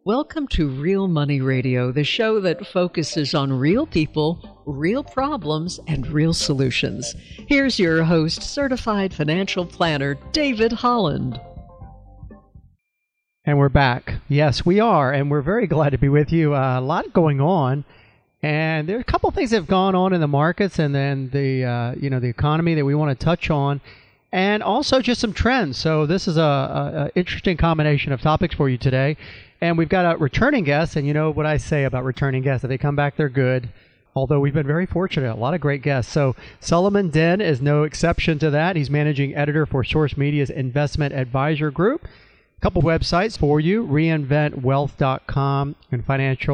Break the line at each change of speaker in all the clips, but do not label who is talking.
Welcome to Real Money Radio, the show that focuses on real people, real problems, and real solutions. Here's your host, certified financial planner, David Holland.
And we're back. Yes, we are, and we're very glad to be with you. A lot going on, and there are a couple things that have gone on in the markets, and then the economy that we want to touch on, and also just some trends. So this is a interesting combination of topics for you today. And we've got a returning guest, and you know what I say about returning guests. If they come back, they're good. Although we've been very fortunate, a lot of great guests. So Solomon Den is no exception to that. He's managing editor for Source Media's Investment Advisor Group. A couple websites for you, reinventwealth.com and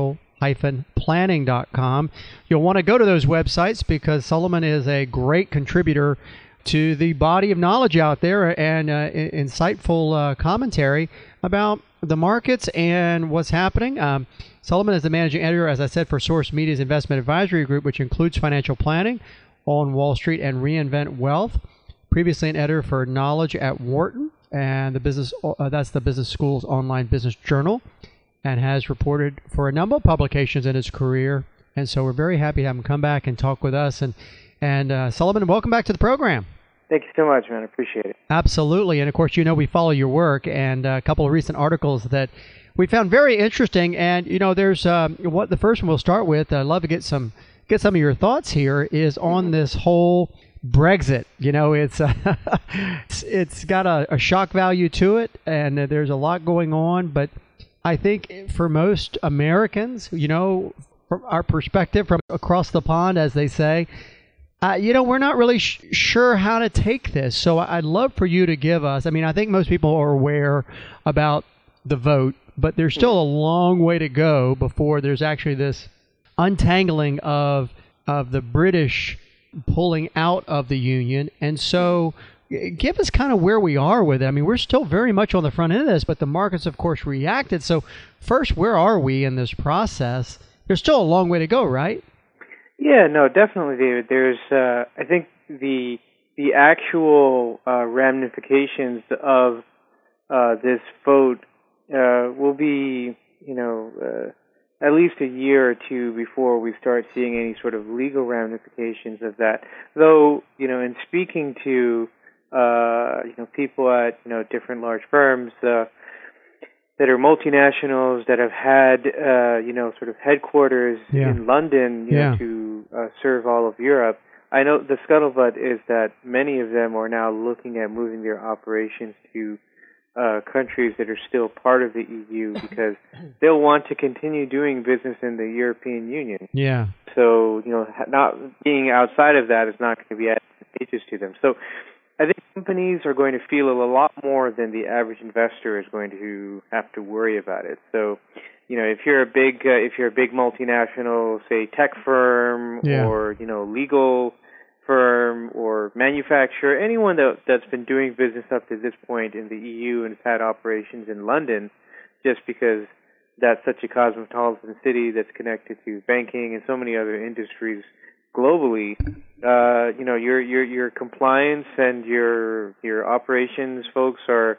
financial-planning.com. You'll want to go to those websites because Solomon is a great contributor to the body of knowledge out there and insightful commentary about the markets and what's happening. Solomon is the managing editor, as I said, for Source Media's Investment Advisory Group, which includes financial planning on Wall Street and Reinvent Wealth. Previously an editor for Knowledge at Wharton, and that's the business school's online business journal, and has reported for a number of publications in his career. And so we're very happy to have him come back and talk with us. And Solomon, welcome back to the program.
Thank you so much, man. I appreciate it.
Absolutely. And of course, you know, we follow your work and a couple of recent articles that we found very interesting. And, you know, there's the first one we'll start with. I'd love to get some of your thoughts here is on this whole Brexit. You know, it's got a shock value to it, and there's a lot going on. But I think for most Americans, you know, from our perspective, from across the pond, as they say, we're not really sure how to take this. So I'd love for you to give us, I mean, I think most people are aware about the vote, but there's still a long way to go before there's actually this untangling of the British pulling out of the Union. And so give us kind of where we are with it. I mean, we're still very much on the front end of this, but the markets, of course, reacted. So first, where are we in this process? There's still a long way to go, right?
Yeah, no, definitely, David. There's, I think the actual ramifications of this vote will be, at least a year or two before we start seeing any sort of legal ramifications of that. Though, in speaking to, people at, different large firms that are multinationals that have had, sort of headquarters in London, to serve all of Europe. I know the scuttlebutt is that many of them are now looking at moving their operations to countries that are still part of the EU because they'll want to continue doing business in the European Union.
Yeah.
So, not being outside of that is not going to be advantageous to them. So I think companies are going to feel a lot more than the average investor is going to have to worry about it. So, if you're a big multinational, say tech firm or legal firm or manufacturer, anyone that's been doing business up to this point in the EU and has had operations in London, just because that's such a cosmopolitan city that's connected to banking and so many other industries globally, your compliance and your operations folks are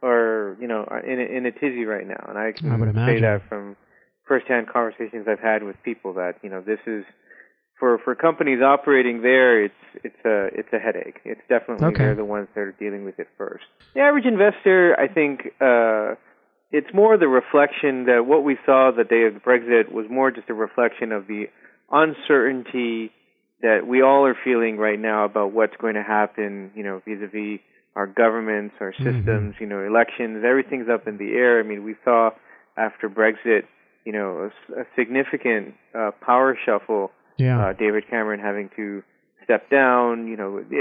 in a tizzy right now, and I can say that from firsthand conversations I've had with people that this is for companies operating there, it's a headache. It's definitely they're the ones that are dealing with it first. The average investor, I think, it's more the reflection that what we saw the day of the Brexit was more just a reflection of the uncertainty that we all are feeling right now about what's going to happen, vis-a-vis our governments, our systems, elections, everything's up in the air. I mean, we saw after Brexit, a significant power shuffle, David Cameron having to step down,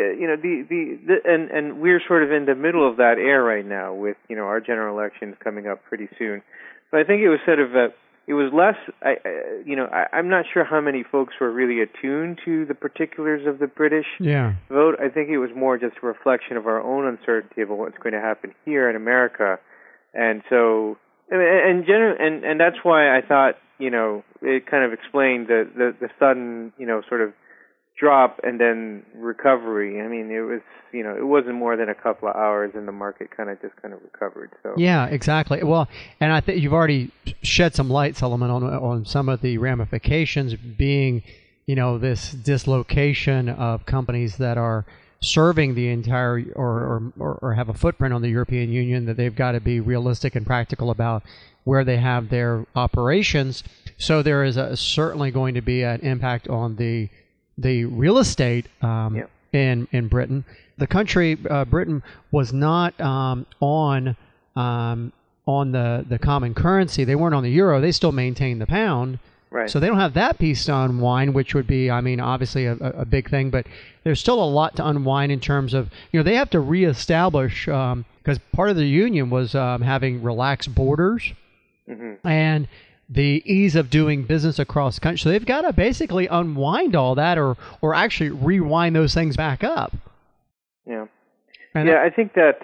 and we're sort of in the middle of that air right now with, our general elections coming up pretty soon. But I think it was sort of it was less, I'm not sure how many folks were really attuned to the particulars of the British vote. I think it was more just a reflection of our own uncertainty about what's going to happen here in America. And so, and that's why I thought, it kind of explained the sudden, sort of drop and then recovery. I mean, it was, it wasn't more than a couple of hours and the market kind of recovered. So
yeah, exactly. Well, and I think you've already shed some light, Solomon, on some of the ramifications being, this dislocation of companies that are serving the entire or have a footprint on the European Union, that they've got to be realistic and practical about where they have their operations. So there is certainly going to be an impact on the real estate in Britain. The country, Britain, was not on the common currency. They weren't on the euro. They still maintained the pound.
Right.
So they don't have that piece to unwind, which would be, obviously a big thing. But there's still a lot to unwind in terms of, they have to reestablish, because part of the union was having relaxed borders and the ease of doing business across country. So they've got to basically unwind all that or actually rewind those things back up.
Yeah. And I think that,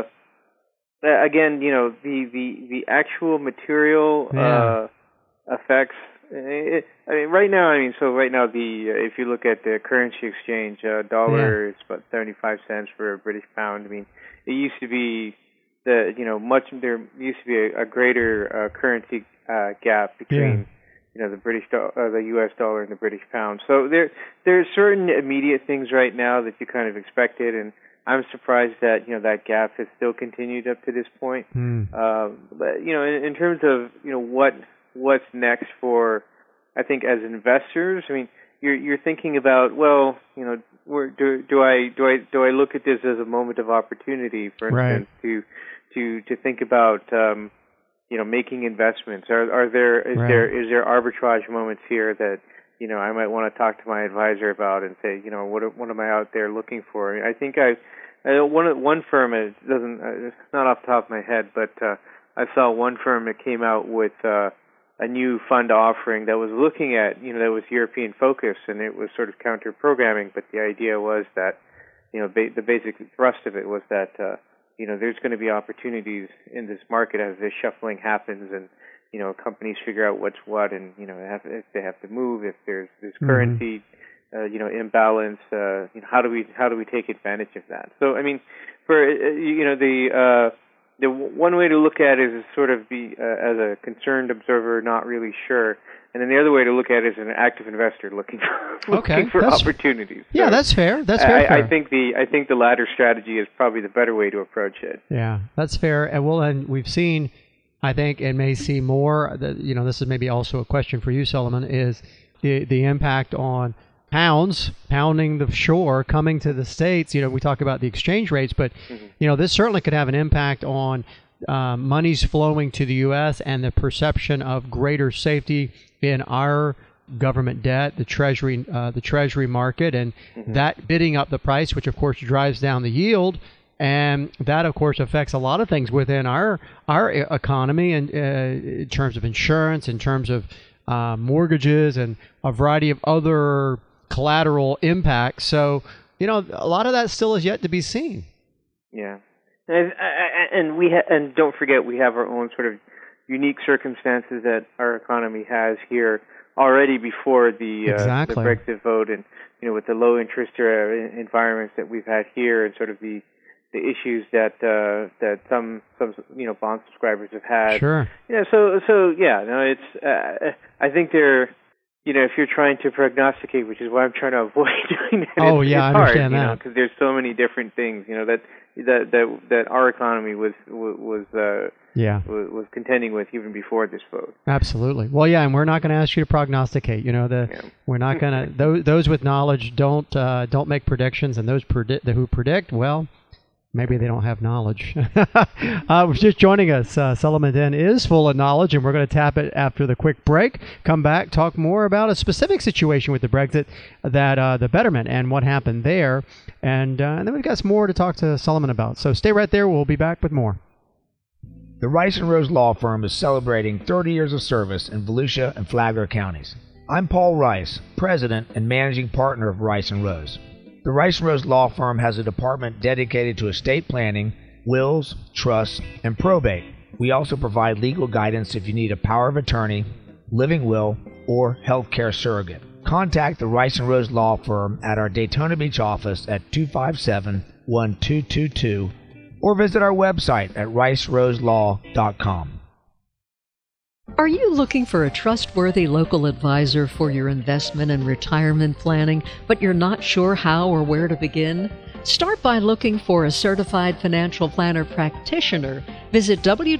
again, the actual material effects. Right now, if you look at the currency exchange, dollar is about 75 cents for a British pound. I mean, it used to be there used to be a greater currency gap between the U.S. dollar and the British pound. So there's certain immediate things right now that you kind of expected, and I'm surprised that that gap has still continued up to this point. But in terms of what's next for, I think, as investors, I mean, you're thinking about, well, do I look at this as a moment of opportunity, for instance, to think about making investments? Is there arbitrage moments here that I might want to talk to my advisor about and say, what am I out there looking for? I think one firm, it's not off the top of my head, but I saw one firm that came out with a new fund offering that was looking at, that was European focused, and it was sort of counter programming, but the idea was that, the basic thrust of it was that, there's going to be opportunities in this market as this shuffling happens, and, companies figure out what's what, and, if they have to move, if there's currency, imbalance, how do we take advantage of that? So, I mean, for, the one way to look at it is sort of be as a concerned observer, not really sure, and then the other way to look at it is an active investor looking for opportunities.
Yeah, so that's fair. That's fair.
I think the latter strategy is probably the better way to approach it.
Yeah, that's fair. And we've seen, I think, and may see more. This is maybe also a question for you, Solomon, is the impact on pounding the shore, coming to the States. We talk about the exchange rates, but this certainly could have an impact on monies flowing to the U.S. and the perception of greater safety in our government debt, the treasury market, and that bidding up the price, which of course drives down the yield, and that of course affects a lot of things within our economy, and in terms of insurance, in terms of mortgages, and a variety of other collateral impacts. So, a lot of that still is yet to be seen. Yeah.
And don't forget, we have our own sort of unique circumstances that our economy has here already before the Brexit vote, and with the low interest environments that we've had here, and sort of the issues that some bond subscribers have had.
Sure.
It's I think they're. If you're trying to prognosticate, which is why I'm trying to avoid doing that.
Oh,
it's
I
hard,
understand that.
Because there's so many different things, that our economy was contending with even before this vote.
Absolutely. Well, and we're not going to ask you to prognosticate. We're not going to. Those with knowledge don't make predictions, and those who predict, well, maybe they don't have knowledge. Just joining us, Solomon Den is full of knowledge, and we're going to tap it after the quick break. Come back, talk more about a specific situation with the Brexit, that the Betterment and what happened there, and then we've got some more to talk to Solomon about. So stay right there. We'll be back with more.
The Rice & Rose Law Firm is celebrating 30 years of service in Volusia and Flagler counties. I'm Paul Rice, President and Managing Partner of Rice & Rose. The Rice & Rose Law Firm has a department dedicated to estate planning, wills, trusts, and probate. We also provide legal guidance if you need a power of attorney, living will, or health care surrogate. contact the Rice and Rose Law Firm at our Daytona Beach office at 257-1222 or visit our website at riceroselaw.com.
Are you looking for a trustworthy local advisor for your investment and retirement planning, but you're not sure how or where to begin? Start by looking for a certified financial planner practitioner. Visit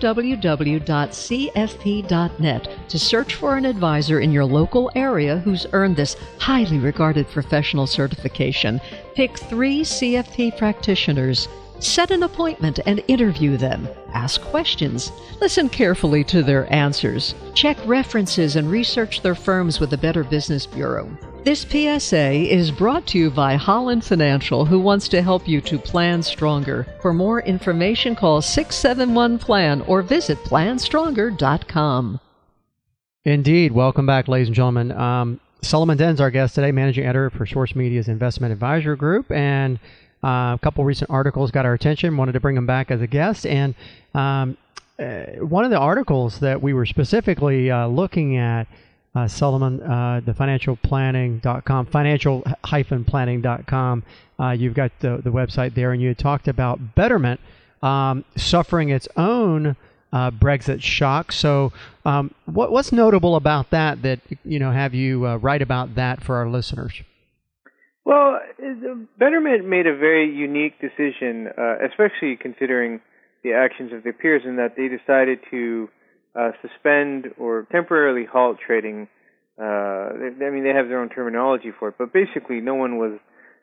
www.cfp.net to search for an advisor in your local area who's earned this highly regarded professional certification. Pick 3 CFP practitioners. Set an appointment and interview them. Ask questions. Listen carefully to their answers. Check references and research their firms with the Better Business Bureau. This PSA is brought to you by Holland Financial, who wants to help you to plan stronger. For more information, call 671-PLAN or visit planstronger.com.
Indeed. Welcome back, ladies and gentlemen. Solomon Den's our guest today, managing editor for Source Media's Investment Advisor Group, and a couple recent articles got our attention. Wanted to bring him back as a guest. And one of the articles that we were specifically looking at, Solomon, the financialplanning.com, financial-planning.com, you've got the website there, and you had talked about Betterment suffering its own Brexit shock. So what's notable about that have you write about that for our listeners?
Well, Betterment made a very unique decision, especially considering the actions of their peers, in that they decided to suspend or temporarily halt trading. They have their own terminology for it, but basically no one was,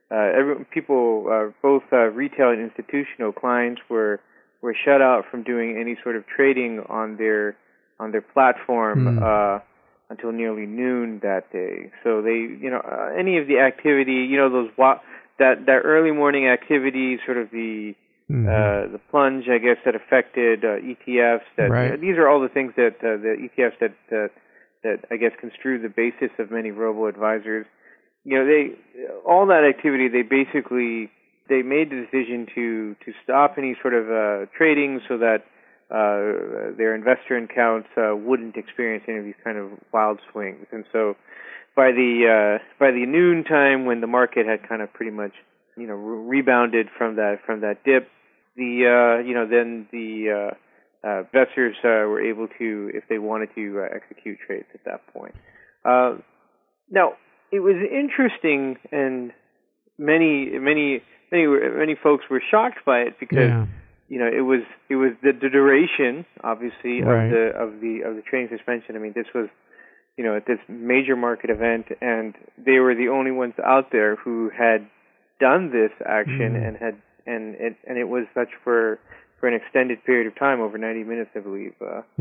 both retail and institutional clients were shut out from doing any sort of trading on their platform until nearly noon that day. So they, any of the activity, that early morning activity, sort of the plunge, I guess, that affected ETFs. That these are all the things that the ETFs that I guess construe the basis of many robo-advisors. All that activity, they made the decision to stop any sort of trading so that their investor accounts wouldn't experience any of these kind of wild swings. And so by the noon time, when the market had kind of pretty much rebounded from that dip, then the investors were able to, if they wanted to, execute trades at that point. Now, it was interesting, and many folks were shocked by it because it was the duration, obviously, of the trading suspension. I mean, this was at this major market event, and they were the only ones out there who had done this action and it was such for an extended period of time, over 90 minutes, I believe.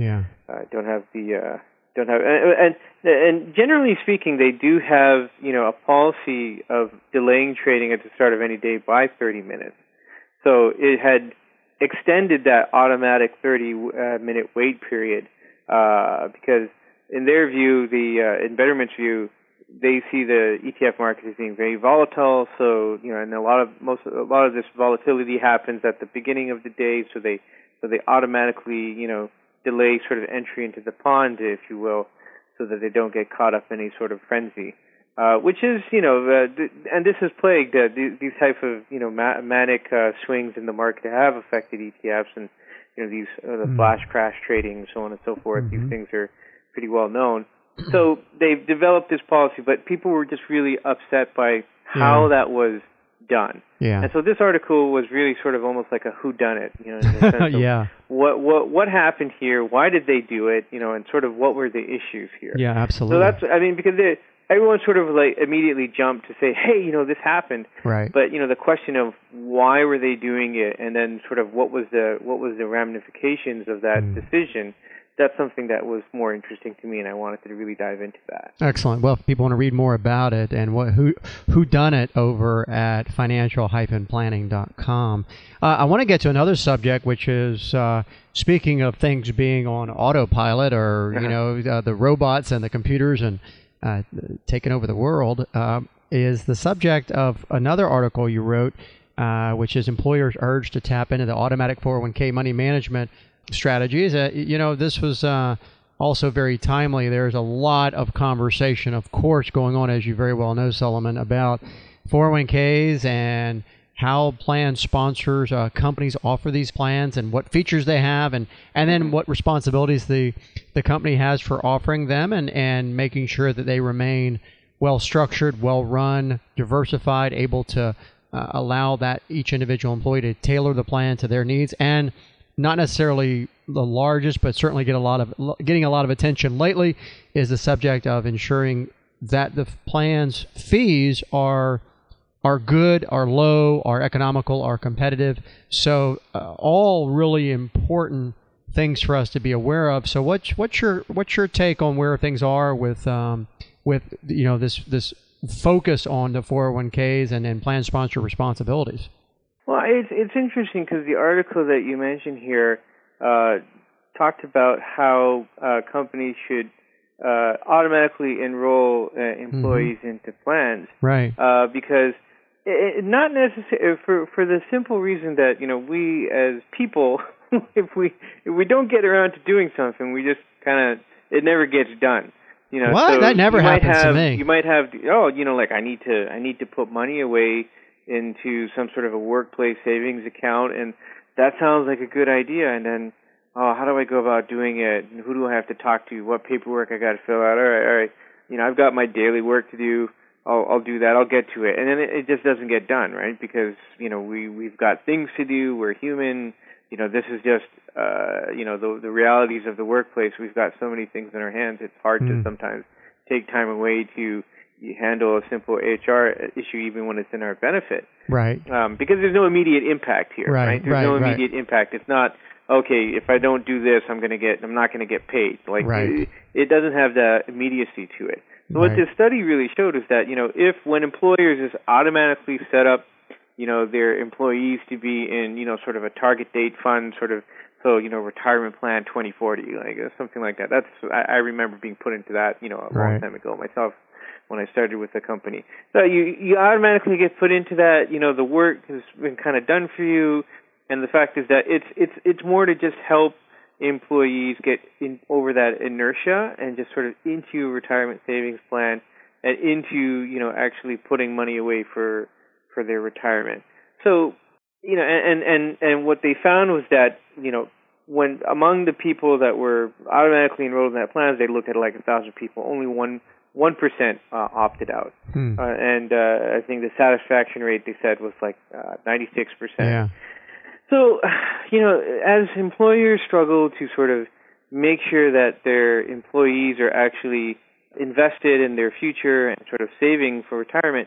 And generally speaking, they do have a policy of delaying trading at the start of any day by 30 minutes. So it had extended that automatic 30-minute wait period because, in their view, in Betterment's view, they see the ETF market as being very volatile. So and a lot of this volatility happens at the beginning of the day. So they automatically delay sort of entry into the pond, if you will, so that they don't get caught up in any sort of frenzy. Which is and this has plagued these type of manic swings in the market have affected ETFs, and these the flash crash trading, so on and so forth. These things are pretty well known. So they've developed this policy, but people were just really upset by how that was done. And so this article was really sort of almost like a whodunit, in the sense of what happened here, why did they do it, and sort of what were the issues here.
Yeah, absolutely.
So that's, because everyone sort of like immediately jumped to say, hey, this happened.
Right.
But the question of why were they doing it, and then sort of what was the ramifications of that decision. That's something that was more interesting to me, and I wanted to really dive into that.
Excellent. Well, if people want to read more about it and who done it over at financial-planning.com, I want to get to another subject, which is speaking of things being on autopilot, or the robots and the computers and taking over the world, is the subject of another article you wrote, which is employers urged to tap into the automatic 401k money management strategies. This was on also very timely. There's a lot of conversation, of course, going on, as you very well know, Solomon, about 401ks and how plan sponsors, companies offer these plans and what features they have, and then what responsibilities the company has for offering them and making sure that they remain well-structured, well-run, diversified, able to allow that each individual employee to tailor the plan to their needs, and not necessarily the largest, but certainly getting a lot of attention lately is the subject of ensuring that the plan's fees are good, are low, are economical, are competitive. So all really important things for us to be aware of. So what's your take on where things are with this focus on the 401ks and plan sponsor responsibilities?
Well, it's interesting because the article that you mentioned here talked about how companies should automatically enroll employees into plans,
right?
Because not necessarily for the simple reason that we as people, if we don't get around to doing something, we just kind of it never gets done.
What?
So
that never happens to me.
You might have like I need to put money away into some sort of a workplace savings account, and that sounds like a good idea. And then, how do I go about doing it? And who do I have to talk to? What paperwork I got to fill out? All right. I've got my daily work to do. I'll do that. I'll get to it. And then it just doesn't get done, right? Because, we've got things to do. We're human. This is just, the realities of the workplace. We've got so many things in our hands. It's hard to sometimes take time away to handle a simple HR issue, even when it's in our benefit.
Right.
Because there's no immediate impact here, right? There's no immediate impact. It's not, okay, if I don't do this, I'm not going to get paid. Like, it doesn't have the immediacy to it. So what this study really showed is that, if when employers just automatically set up, their employees to be in, sort of a target date fund, sort of, so, retirement plan 2040, like something like that. I remember being put into that, a long time ago myself when I started with the company. So you automatically get put into that, the work has been kind of done for you, and the fact is that it's more to just help employees get over that inertia and just sort of into a retirement savings plan and into, actually putting money away for their retirement. So, and what they found was that, when among the people that were automatically enrolled in that plan, they looked at like 1,000 people, only 1% opted out. And I think the satisfaction rate they said was like 96%.
Yeah.
So, as employers struggle to sort of make sure that their employees are actually invested in their future and sort of saving for retirement,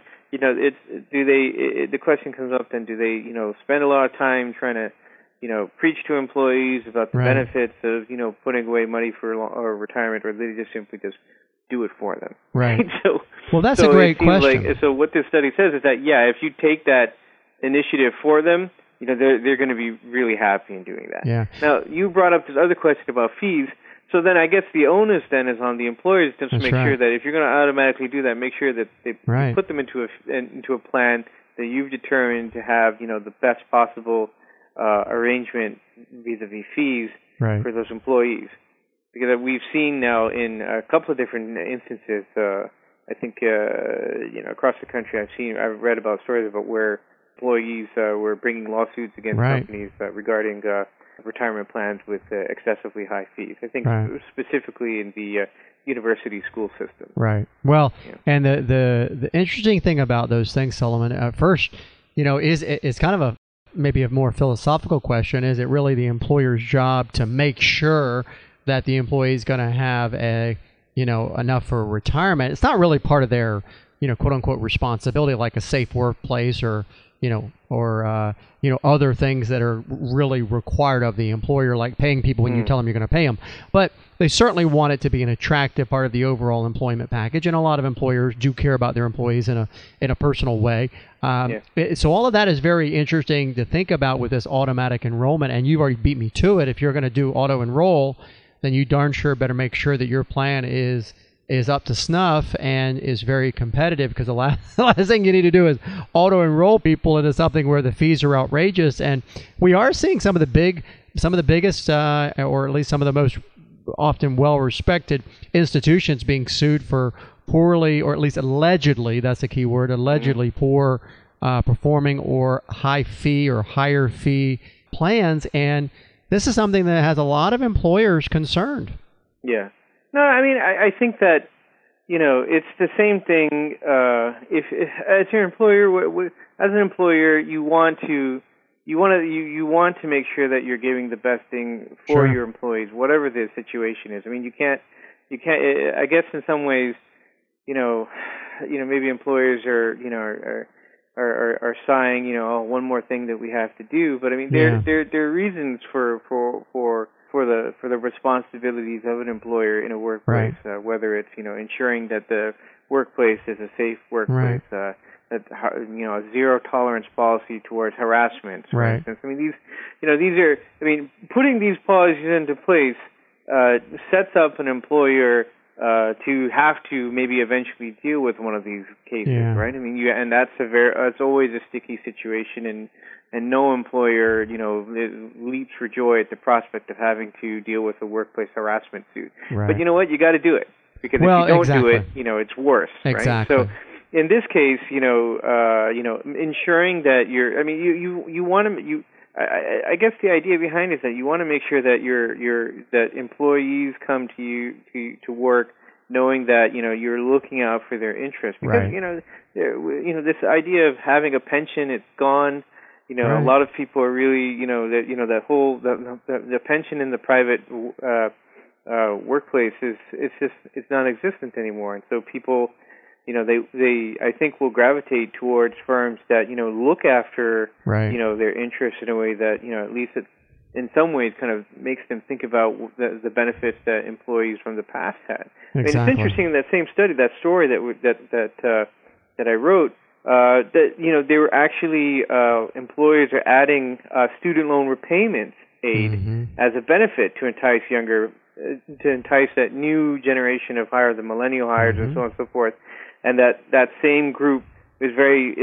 the question comes up then, do they, spend a lot of time trying to, preach to employees about the benefits of, putting away money for retirement, or they just simply just do it for them?
Right.
So,
well, that's a great question.
So what this study says is that, if you take that initiative for them, they're going to be really happy in doing that.
Yeah.
Now, you brought up this other question about fees. So then I guess the onus then is on the employers to make sure that if you're going to automatically do that, make sure that they put them into a plan that you've determined to have, the best possible arrangement vis-a-vis fees for those employees. Because we've seen now in a couple of different instances, I think, across the country, I've read about stories about where employees were bringing lawsuits against companies regarding retirement plans with excessively high fees. I think specifically in the university school system.
Right. Well, and the interesting thing about those things, Solomon, first, is kind of maybe a more philosophical question. Is it really the employer's job to make sure that the employee is going to have enough for retirement? It's not really part of their, quote unquote responsibility, like a safe workplace or other things that are really required of the employer, like paying people when you tell them you're going to pay them. But they certainly want it to be an attractive part of the overall employment package, and a lot of employers do care about their employees in a personal way. So all of that is very interesting to think about with this automatic enrollment, and you've already beat me to it. If you're going to do auto enroll, then you darn sure better make sure that your plan is up to snuff and is very competitive, because the last thing you need to do is auto-enroll people into something where the fees are outrageous. And we are seeing some of the biggest, or at least some of the most often well-respected institutions being sued for poorly, or at least allegedly, that's the key word, allegedly poor performing or high fee or higher fee plans. And this is something that has a lot of employers concerned. Yeah.
No, I mean, I think that, it's the same thing. If as your employer, as an employer, you want to make sure that you're giving the best thing for your employees, whatever the situation is. I mean, you can't. I guess in some ways, maybe employers are sighing, one more thing that we have to do. But I mean, there are reasons for the responsibilities of an employer in a workplace, whether it's ensuring that the workplace is a safe workplace, that a zero tolerance policy towards harassment, for instance. I mean, these are. I mean, putting these policies into place sets up an employer to have to maybe eventually deal with one of these cases, right? I mean, and it's always a sticky situation, and no employer, leaps for joy at the prospect of having to deal with a workplace harassment suit. Right. But you know what? You got to do it, because if you don't do it, it's worse, right? So in this case, ensuring that you want to, I guess the idea behind it is that you want to make sure that that employees come to you to work knowing that you're looking out for their interests, because this idea of having a pension, it's gone. A lot of people are really that whole the pension in the private workplace it's non-existent anymore, and so people they I think will gravitate towards firms that look after their interests in a way that at least it in some ways kind of makes them think about the benefits that employees from the past had. Exactly. I mean, it's interesting in that same study, that story that I wrote, that they were actually employers are adding student loan repayment aid as a benefit to entice that new generation of hires, the millennial hires, and so on and so forth. And that same group is very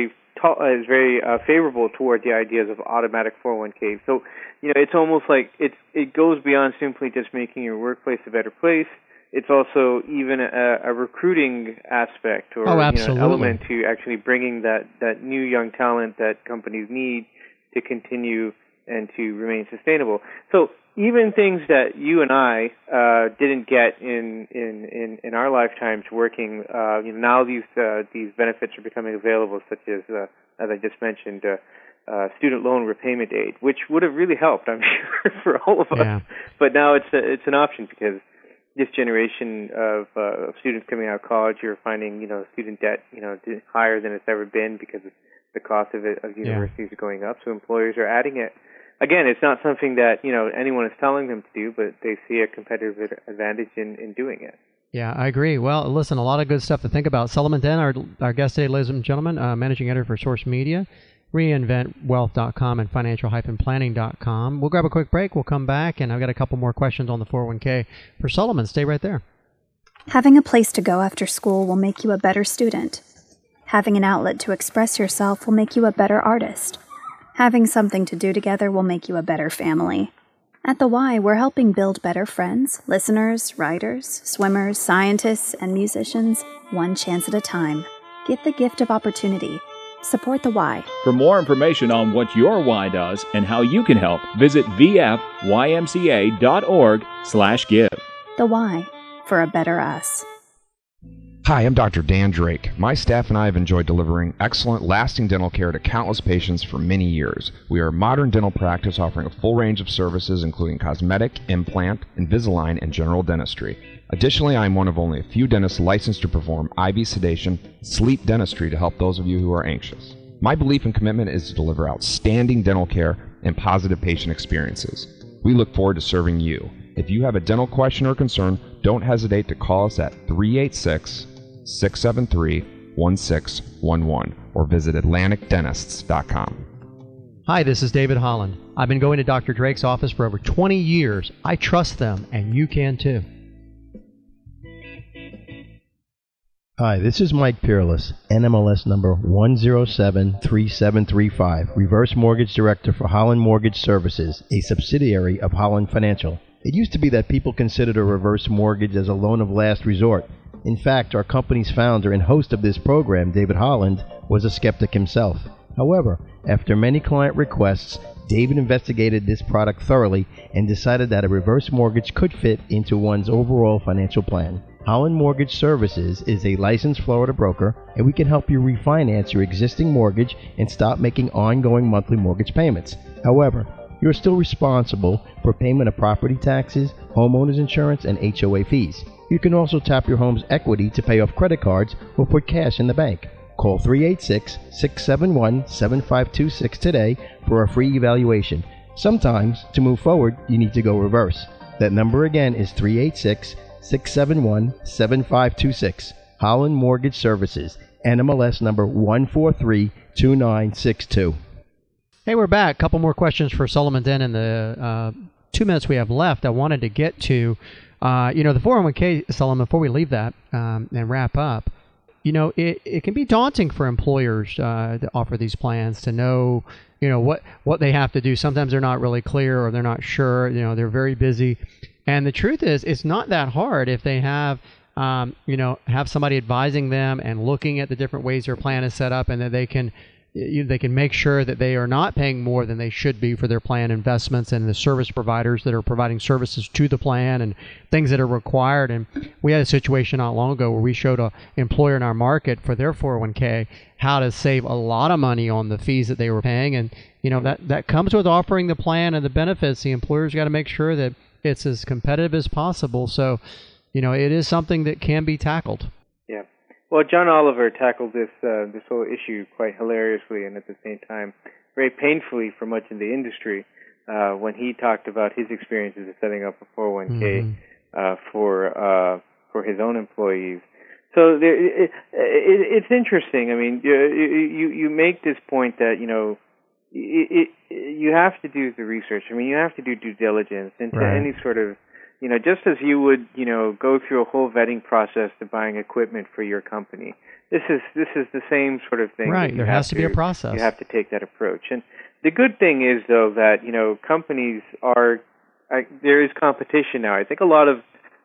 favorable toward the ideas of automatic 401k. So, it's almost like it goes beyond simply just making your workplace a better place. It's also even a recruiting aspect or element to actually bringing that new young talent that companies need to continue and to remain sustainable. So even things that you and I didn't get in our lifetimes working, now these benefits are becoming available, such as I just mentioned, student loan repayment aid, which would have really helped, I'm sure, for all of us. Yeah. But now it's an option, because this generation of students coming out of college, you're finding student debt higher than it's ever been, because the cost of universities are going up. So employers are adding it. Again, it's not something that anyone is telling them to do, but they see a competitive advantage in doing it.
Yeah, I agree. Well, listen, a lot of good stuff to think about. Solomon Dent, our guest today, ladies and gentlemen, managing editor for Source Media, reinventwealth.com, and financial-planning.com. We'll grab a quick break. We'll come back, and I've got a couple more questions on the 401k for Solomon. Stay right there.
Having a place to go after school will make you a better student. Having an outlet to express yourself will make you a better artist. Having something to do together will make you a better family. At The Y, we're helping build better friends, listeners, writers, swimmers, scientists, and musicians, one chance at a time. Give the gift of opportunity. Support The Y.
For more information on what your Y does and how you can help, visit vfymca.org/give.
The Y, for a better us.
Hi, I'm Dr. Dan Drake. My staff and I have enjoyed delivering excellent, lasting dental care to countless patients for many years. We are a modern dental practice offering a full range of services, including cosmetic, implant, Invisalign, and general dentistry. Additionally, I am one of only a few dentists licensed to perform IV sedation, sleep dentistry to help those of you who are anxious. My belief and commitment is to deliver outstanding dental care and positive patient experiences. We look forward to serving you. If you have a dental question or concern, don't hesitate to call us at 386-673-1611 or visit AtlanticDentists.com.
Hi, this is David Holland. I've been going to Dr. Drake's office for over 20 years. I trust them, and you can too.
Hi, this is Mike Peerless, NMLS number 1073735, Reverse Mortgage Director for Holland Mortgage Services, a subsidiary of Holland Financial. It used to be that people considered a reverse mortgage as a loan of last resort. In fact, our company's founder and host of this program, David Holland, was a skeptic himself. However, after many client requests, David investigated this product thoroughly and decided that a reverse mortgage could fit into one's overall financial plan. Holland Mortgage Services is a licensed Florida broker, and we can help you refinance your existing mortgage and stop making ongoing monthly mortgage payments. However, you're still responsible for payment of property taxes, homeowners insurance, and HOA fees. You can also tap your home's equity to pay off credit cards or put cash in the bank. Call 386-671-7526 today for a free evaluation. Sometimes, to move forward, you need to go reverse. That number again is 386-671-7526. Holland Mortgage Services, NMLS number 1432962.
Hey, we're back. A couple more questions for Solomon Den in the 2 minutes we have left. I wanted to get to, the 401k, Solomon, before we leave that and wrap up. It can be daunting for employers to offer these plans, to know, what they have to do. Sometimes they're not really clear or they're not sure. They're very busy. And the truth is, it's not that hard if they have somebody advising them and looking at the different ways their plan is set up, and that they can make sure that they are not paying more than they should be for their plan investments, and the service providers that are providing services to the plan and things that are required. And we had a situation not long ago where we showed an employer in our market for their 401k how to save a lot of money on the fees that they were paying. And, that comes with offering the plan and the benefits. The employer's got to make sure that it's as competitive as possible. So, it is something that can be tackled.
Yeah. Well, John Oliver tackled this whole issue quite hilariously and at the same time very painfully for much in the industry when he talked about his experiences of setting up a 401k for his own employees. So it's interesting. I mean, you make this point that you have to do the research. I mean, you have to do due diligence into any sort of, just as you would, go through a whole vetting process to buying equipment for your company. This is the same sort of thing.
Right. There has to be a process.
You have to take that approach. And the good thing is, though, that companies there is competition now. I think a lot of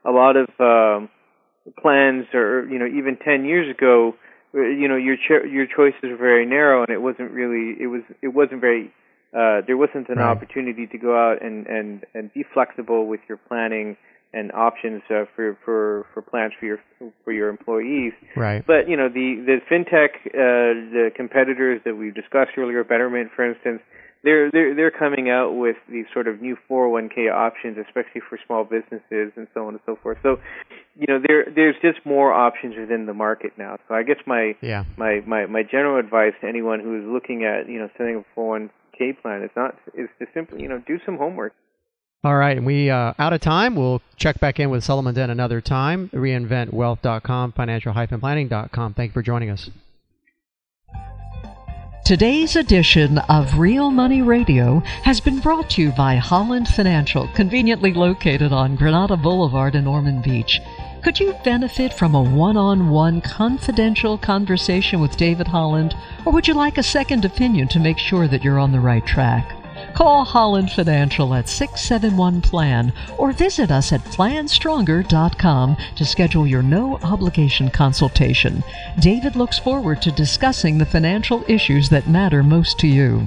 plans, or even 10 years ago, your choices were very narrow, and it wasn't very. There wasn't an opportunity to go out and be flexible with your planning and options for plans for your employees.
Right.
But the fintech the competitors that we discussed earlier, Betterment, for instance, they're coming out with these sort of new 401k options, especially for small businesses and so on and so forth. So there's just more options within the market now. So I guess my general advice to anyone who is looking at setting up a 401k plan is to simply do some homework.
All right, and we out of time. We'll check back in with Solomon Den another time. reinventwealth.com, financial-planning.com. Thank you for joining us.
Today's edition of Real Money Radio has been brought to you by Holland Financial, conveniently located on Granada Boulevard in Ormond Beach. Could you benefit from a one-on-one confidential conversation with David Holland, or would you like a second opinion to make sure that you're on the right track? Call Holland Financial at 671-PLAN or visit us at planstronger.com to schedule your no-obligation consultation. David looks forward to discussing the financial issues that matter most to you.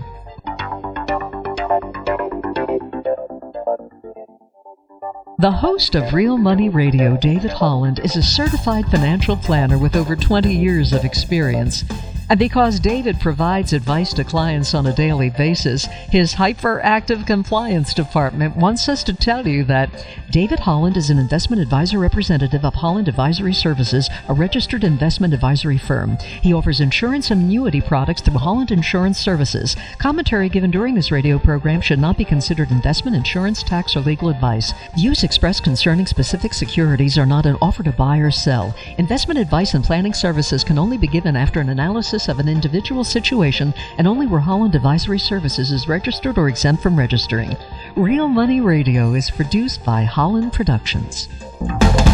The host of Real Money Radio, David Holland, is a certified financial planner with over 20 years of experience. And because David provides advice to clients on a daily basis, his hyperactive compliance department wants us to tell you that David Holland is an investment advisor representative of Holland Advisory Services, a registered investment advisory firm. He offers insurance and annuity products through Holland Insurance Services. Commentary given during this radio program should not be considered investment, insurance, tax, or legal advice. Views expressed concerning specific securities are not an offer to buy or sell. Investment advice and planning services can only be given after an analysis of an individual situation and only where Holland Advisory Services is registered or exempt from registering. Real Money Radio is produced by Holland Productions.